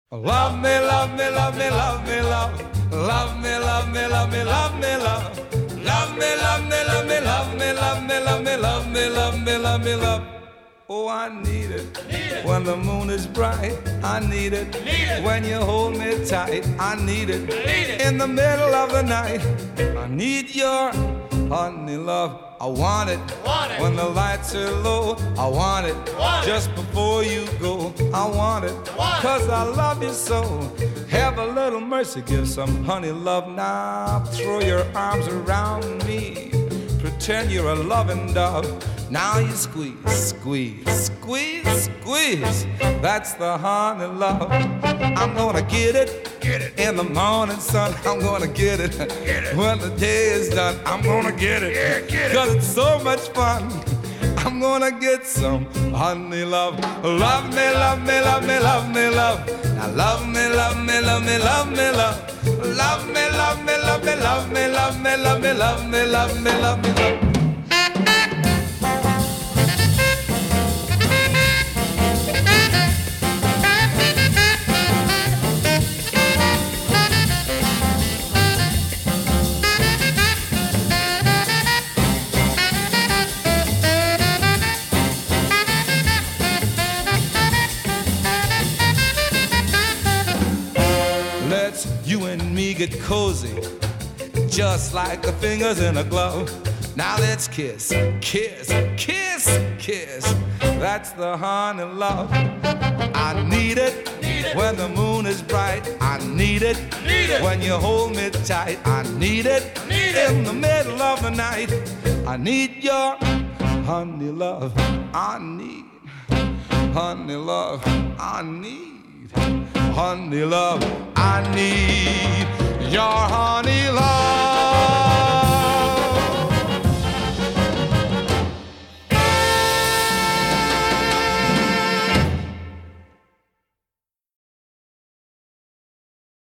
Love me, love me, love me, love me, love. Love me, love me, love me, love me, love. Love me, love me, love me, love me, love me, love me, love me, love me, love me, love. Oh, I need it when the moon is bright. I need it when you hold me tight. I need it in the middle of the night. I need your honey love. I want it when the lights are low. I want it just before you go. I want it 'cause I love you so. Have a little mercy, give some honey love now. Throw your arms around me. Pretend you're a loving dove. Now you squeeze, squeeze, squeeze, squeeze. That's the honey love. I'm gonna get it in the morning sun. I'm gonna get it when the day is done. I'm gonna get it 'cause it's so much fun. I'm gonna get some honey love. Love me, love me, love me, love me, love. Now love me, love me, love me, love me, love. Love me, love me, love me, love me, love me, love me, love me, love me, love me, love me. Let's you and me get cozy, just like the fingers in a glove. Now let's kiss, kiss, kiss, kiss. That's the honey love. I need it when the moon is bright. I need it when you hold me tight. I need it in the middle of the night. I need your honey love. I need honey love. I need honey love. I need your honey